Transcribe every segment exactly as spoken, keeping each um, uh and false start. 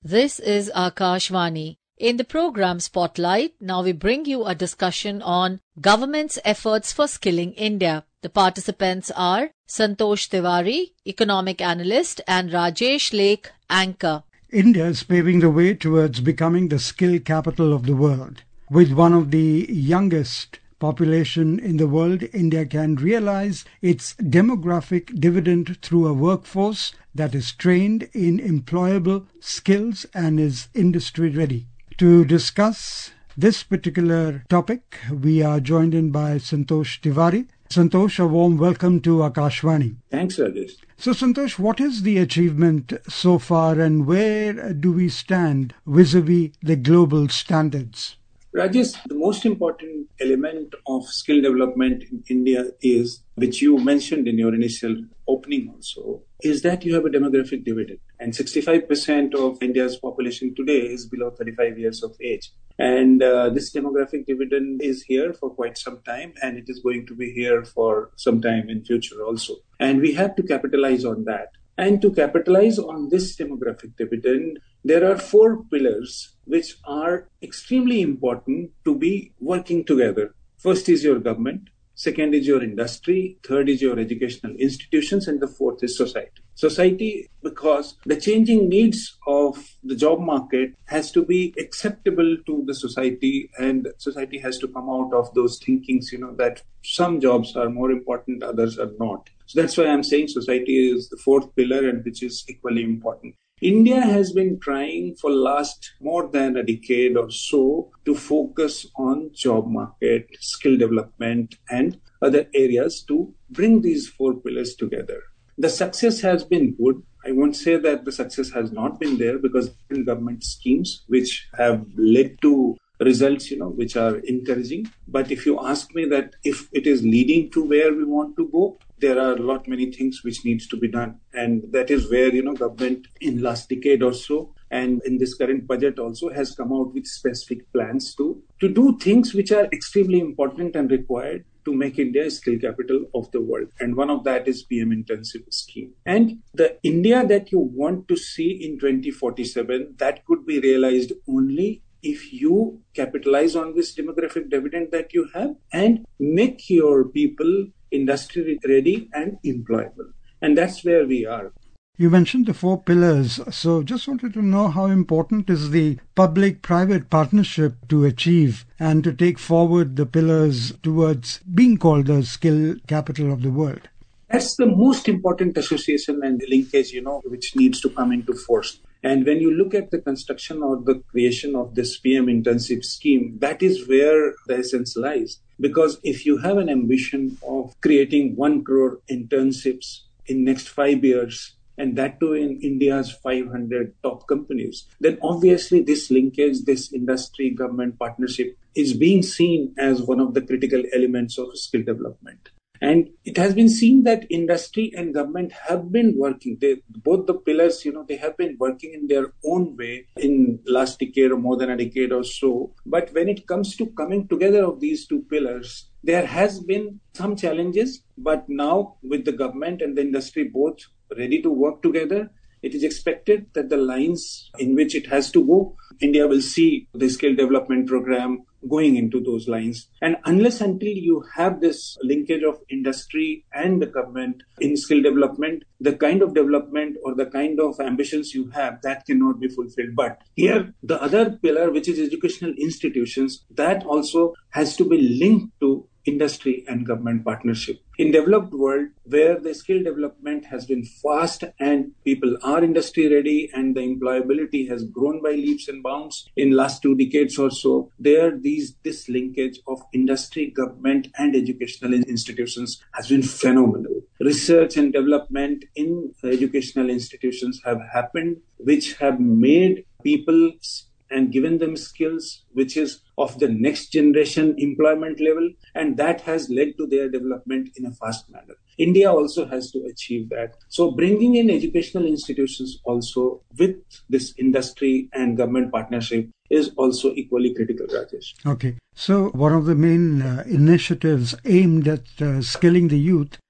This is Akashvani. In the program Spotlight, now we bring you a discussion on government's efforts for skilling India. The participants are Santosh Tiwari, economic analyst, and Rajesh Lake, anchor. India is paving the way towards becoming the skill capital of the world. With one of the youngest population in the world, India can realize its demographic dividend through a workforce that is trained in employable skills and is industry ready. To discuss this particular topic, we are joined in by Santosh Tiwari. Santosh, a warm welcome to Akashvani. Thanks, Rajesh. So, Santosh, what is the achievement so far and where do we stand vis-a-vis the global standards? Rajesh, the most important element of skill development in India is, which you mentioned in your initial opening also, is that you have a demographic dividend. And sixty-five percent of India's population today is below thirty-five years of age. And uh, this demographic dividend is here for quite some time, and it is going to be here for some time in future also. And we have to capitalize on that. And to capitalize on this demographic dividend, there are four pillars which are extremely important to be working together. First is your government, second is your industry, third is your educational institutions, and the fourth is society. Society, because the changing needs of the job market has to be acceptable to the society, and society has to come out of those thinkings, you know, that some jobs are more important, others are not. So that's why I'm saying society is the fourth pillar and which is equally important. India has been trying for last more than a decade or so to focus on job market, skill development and other areas to bring these four pillars together. The success has been good. I won't say that the success has not been there because government schemes which have led to results, you know, which are encouraging. But if you ask me that if it is leading to where we want to go, there are a lot many things which needs to be done. And that is where, you know, government in last decade or so and in this current budget also has come out with specific plans to, to do things which are extremely important and required to make India a skill capital of the world. And one of that is P M Intensive Scheme. And the India that you want to see in twenty forty-seven, that could be realized only if you capitalize on this demographic dividend that you have and make your people industry ready and employable. And that's where we are. You mentioned the four pillars. So just wanted to know how important is the public-private partnership to achieve and to take forward the pillars towards being called the skill capital of the world. That's the most important association and linkage, you know, which needs to come into force. And when you look at the construction or the creation of this P M Intensive Scheme, that is where the essence lies. Because if you have an ambition of creating one crore internships in next five years, and that too in India's five hundred top companies, then obviously this linkage, this industry-government partnership is being seen as one of the critical elements of skill development. And it has been seen that industry and government have been working. They, both the pillars, you know, they have been working in their own way in last decade or more than a decade or so. But when it comes to coming together of these two pillars, there has been some challenges. But now with the government and the industry both ready to work together, it is expected that the lines in which it has to go, India will see the skill development program going into those lines. And unless until you have this linkage of industry and the government in skill development, the kind of development or the kind of ambitions you have, that cannot be fulfilled. But here, the other pillar, which is educational institutions, that also has to be linked to industry and government partnership. In developed world, where the skill development has been fast and people are industry ready and the employability has grown by leaps and bounds in last two decades or so, there these this linkage of industry, government and educational institutions has been phenomenal. Research and development in educational institutions have happened, which have made people and given them skills which is of the next generation employment level, and that has led to their development in a fast manner. India also has to achieve that. So bringing in educational institutions also with this industry and government partnership is also equally critical, Rajesh. Okay. So one of the main uh, initiatives aimed at uh, skilling the youth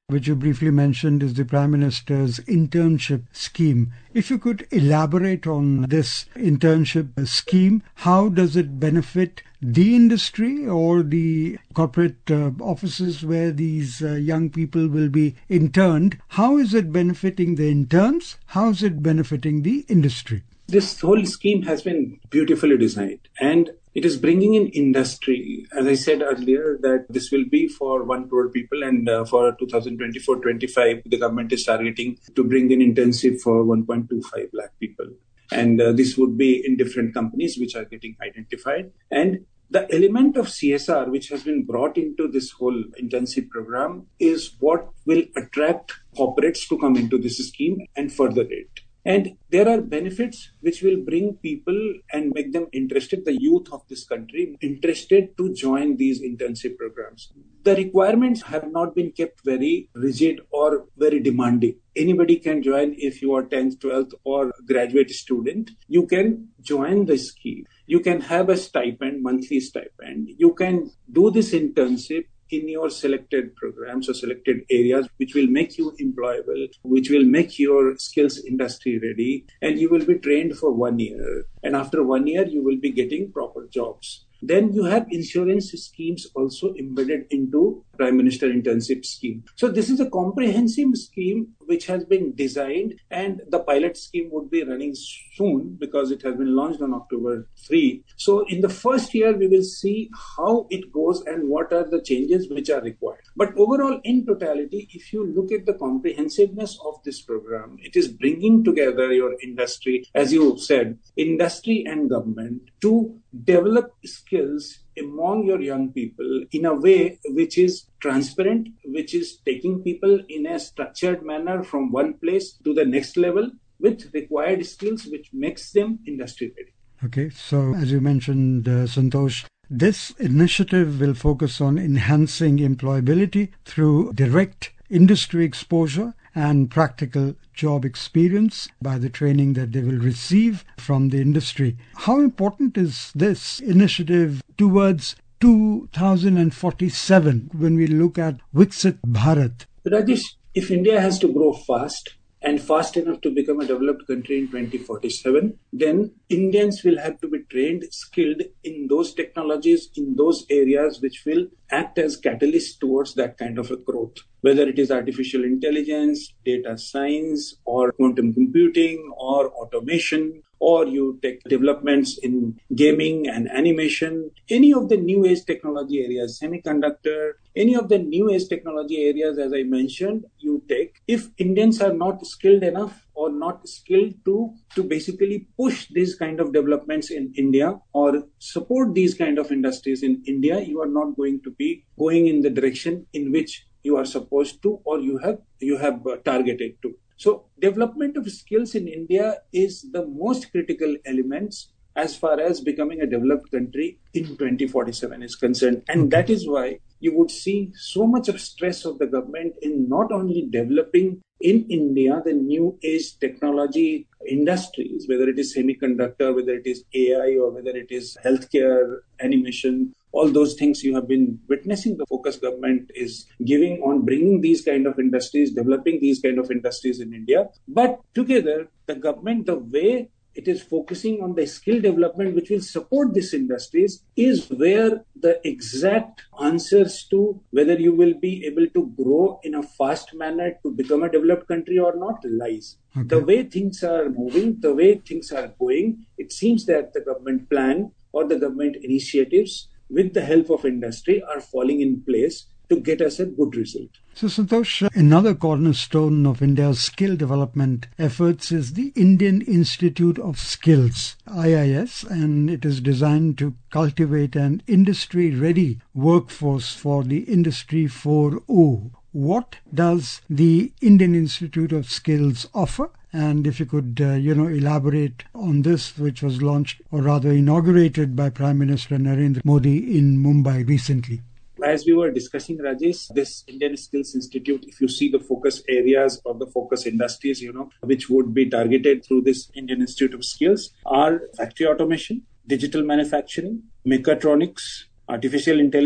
which you briefly mentioned, is the Prime Minister's internship scheme. If you could elaborate on this internship scheme, how does it benefit the industry or the corporate uh, offices where these uh, young people will be interned? How is it benefiting the interns? How is it benefiting the industry? This whole scheme has been beautifully designed, and it is bringing in industry. As I said earlier, that this will be for one crore people, and uh, for twenty twenty-four twenty-five, the government is targeting to bring in internship for one point two five lakh people. And uh, this would be in different companies which are getting identified. And the element of C S R which has been brought into this whole internship program is what will attract corporates to come into this scheme and further it. And there are benefits which will bring people and make them interested, the youth of this country, interested to join these internship programs. The requirements have not been kept very rigid or very demanding. Anybody can join. If you are tenth, twelfth or graduate student, you can join the scheme. You can have a stipend, monthly stipend. You can do this internship in your selected programs or selected areas, which will make you employable, which will make your skills industry ready, and you will be trained for one year. And after one year, you will be getting proper jobs. Then you have insurance schemes also embedded into Prime Minister Internship Scheme. So this is a comprehensive scheme which has been designed, and the pilot scheme would be running soon because it has been launched on October third. So in the first year, we will see how it goes and what are the changes which are required. But overall, in totality, if you look at the comprehensiveness of this program, it is bringing together your industry, as you said, industry and government to develop skills among your young people in a way which is transparent, which is taking people in a structured manner from one place to the next level with required skills which makes them industry ready. Okay, so as you mentioned, uh, Santosh, this initiative will focus on enhancing employability through direct industry exposure and practical job experience by the training that they will receive from the industry. How important is this initiative towards two thousand forty-seven when we look at Viksit Bharat? Rajesh, if India has to grow fast and fast enough to become a developed country in twenty forty-seven, then Indians will have to be trained, skilled in those technologies, in those areas which will act as catalysts towards that kind of a growth. Whether it is artificial intelligence, data science, or quantum computing, or automation, or you take developments in gaming and animation, any of the new age technology areas, semiconductor, any of the new age technology areas, as I mentioned, you take. If Indians are not skilled enough or not skilled to, to basically push these kind of developments in India or support these kind of industries in India, you are not going to be going in the direction in which you are supposed to or you have you have uh, targeted to. So development of skills in India is the most critical elements as far as becoming a developed country in twenty forty-seven is concerned. And that is why you would see so much of stress of the government in not only developing in India the new age technology industries, whether it is semiconductor, whether it is A I, or whether it is healthcare, animation, all those things you have been witnessing the focus government is giving on bringing these kind of industries, developing these kind of industries in India. But together, the government, the way it is focusing on the skill development which will support these industries is where the exact answers to whether you will be able to grow in a fast manner to become a developed country or not lies. Okay. The way things are moving, the way things are going, it seems that the government plan or the government initiatives with the help of industry are falling in place to get us a good result. So Santosh, another cornerstone of India's skill development efforts is the Indian Institute of Skills, I I S, and it is designed to cultivate an industry-ready workforce for the Industry four point oh. What does the Indian Institute of Skills offer? And if you could, uh, you know, elaborate on this, which was launched or rather inaugurated by Prime Minister Narendra Modi in Mumbai recently. As we were discussing, Rajesh, this Indian Skills Institute, if you see the focus areas or the focus industries, you know, which would be targeted through this Indian Institute of Skills are factory automation, digital manufacturing, mechatronics, artificial intelligence,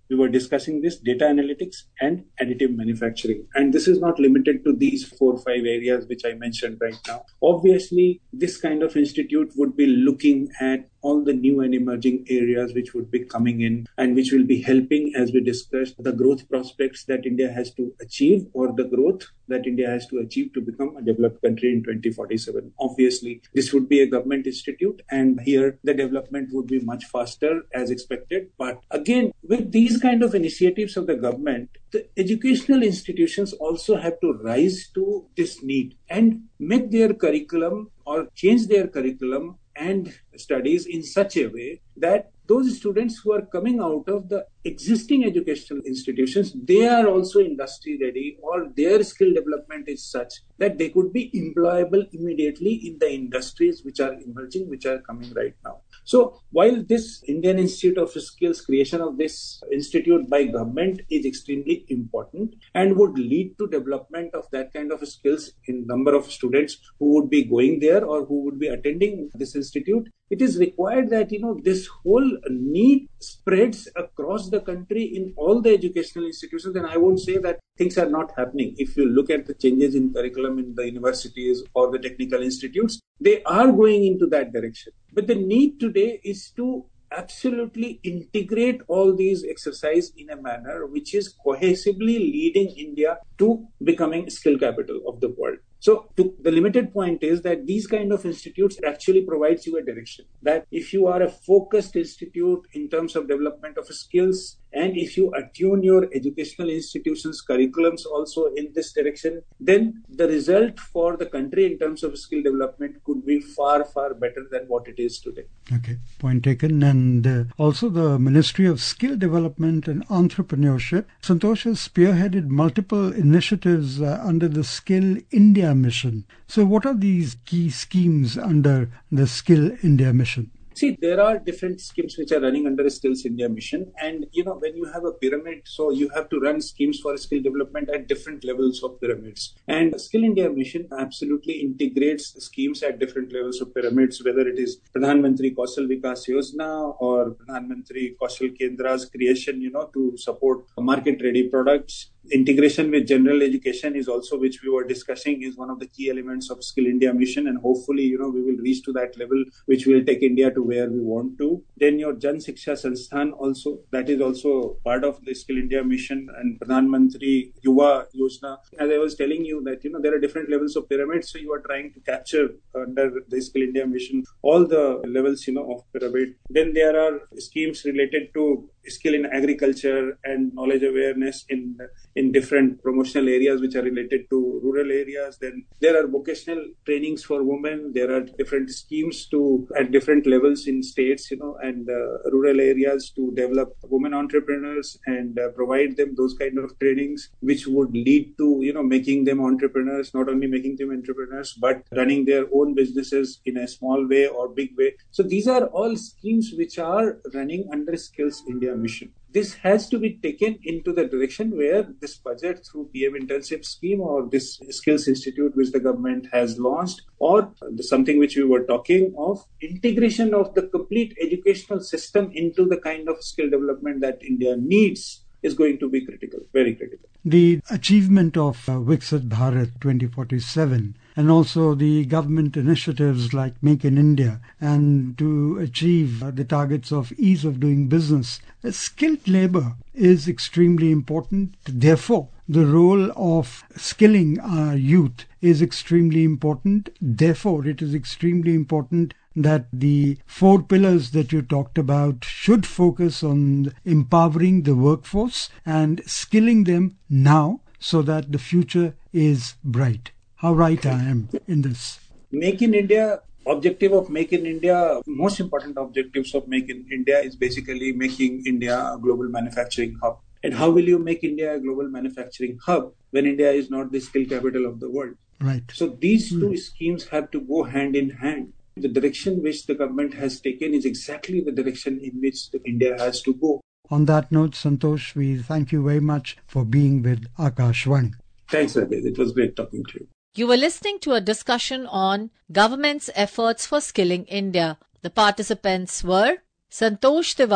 we were discussing this data analytics and additive manufacturing. And this is not limited to these four or five areas which I mentioned right now. Obviously, this kind of institute would be looking at all the new and emerging areas which would be coming in and which will be helping, as we discussed, the growth prospects that India has to achieve or the growth that India has to achieve to become a developed country in twenty forty-seven. Obviously, this would be a government institute and here the development would be much faster as expected. But again, with these kind of initiatives of the government, the educational institutions also have to rise to this need and make their curriculum or change their curriculum and studies in such a way that those students who are coming out of the existing educational institutions, they are also industry ready or their skill development is such that they could be employable immediately in the industries which are emerging, which are coming right now. So while this Indian Institute of Skills, creation of this institute by government is extremely important and would lead to development of that kind of skills in number of students who would be going there or who would be attending this institute, it is required that, you know, this whole need spreads across the country in all the educational institutions. And I won't say that things are not happening. If you look at the changes in curriculum in the universities or the technical institutes, they are going into that direction. But the need today is to absolutely integrate all these exercises in a manner which is cohesively leading India to becoming skill capital of the world. So to, the limited point is that these kind of institutes actually provides you a direction that if you are a focused institute in terms of development of skills and if you attune your educational institutions curriculums also in this direction, then the result for the country in terms of skill development could be far, far better than what it is today. Okay, point taken. And uh, also the Ministry of Skill Development and Entrepreneurship, Santosh has spearheaded multiple initiatives uh, under the Skill India mission. So what are these key schemes under the Skill India mission? See, there are different schemes which are running under a Skills India mission. And, you know, when you have a pyramid, so you have to run schemes for skill development at different levels of pyramids. And Skill India mission absolutely integrates schemes at different levels of pyramids, whether it is Pradhan Mantri Kaushal Vikas Yojana or Pradhan Mantri Kaushal Kendra's creation, you know, to support market-ready products. Integration with general education is also, which we were discussing, is one of the key elements of Skill India mission. And hopefully, you know, we will reach to that level, which will take India to where we want to. Then your Jan Shiksha Sansthan also, that is also part of the Skill India mission and Pradhan Mantri Yuva Yojana. As I was telling you that, you know, there are different levels of pyramids. So you are trying to capture under the Skill India mission all the levels, you know, of pyramid. Then there are schemes related to skill in agriculture and knowledge awareness in in different promotional areas which are related to rural areas. Then there are vocational trainings for women. There are different schemes to at different levels in states, you know, and uh, rural areas to develop women entrepreneurs and uh, provide them those kind of trainings which would lead to, you know, making them entrepreneurs, not only making them entrepreneurs, but running their own businesses in a small way or big way. So these are all schemes which are running under Skills India mission. This has to be taken into the direction where this budget through P M internship scheme or this skills institute which the government has launched, or something which we were talking of, integration of the complete educational system into the kind of skill development that India needs is going to be critical, very critical. The achievement of uh, Viksit Bharat twenty forty-seven and also the government initiatives like Make in India and to achieve uh, the targets of ease of doing business, uh, skilled labor is extremely important. Therefore, the role of skilling our youth is extremely important. Therefore, it is extremely important that the four pillars that you talked about should focus on empowering the workforce and skilling them now so that the future is bright. How right I am in this. Make in India, objective of Make in India, most important objectives of Make in India is basically making India a global manufacturing hub. And how will you make India a global manufacturing hub when India is not the skill capital of the world? Right. So these two mm. schemes have to go hand in hand. The direction which the government has taken is exactly the direction in which India has to go. On that note, Santosh, we thank you very much for being with Akashvani. Thanks, Rajesh. It was great talking to you. You were listening to a discussion on government's efforts for skilling India. The participants were Santosh Tiwari,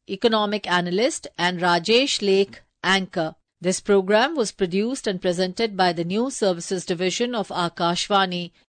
economic analyst, and Rajesh Lake, anchor. This program was produced and presented by the News Services Division of Akashvani.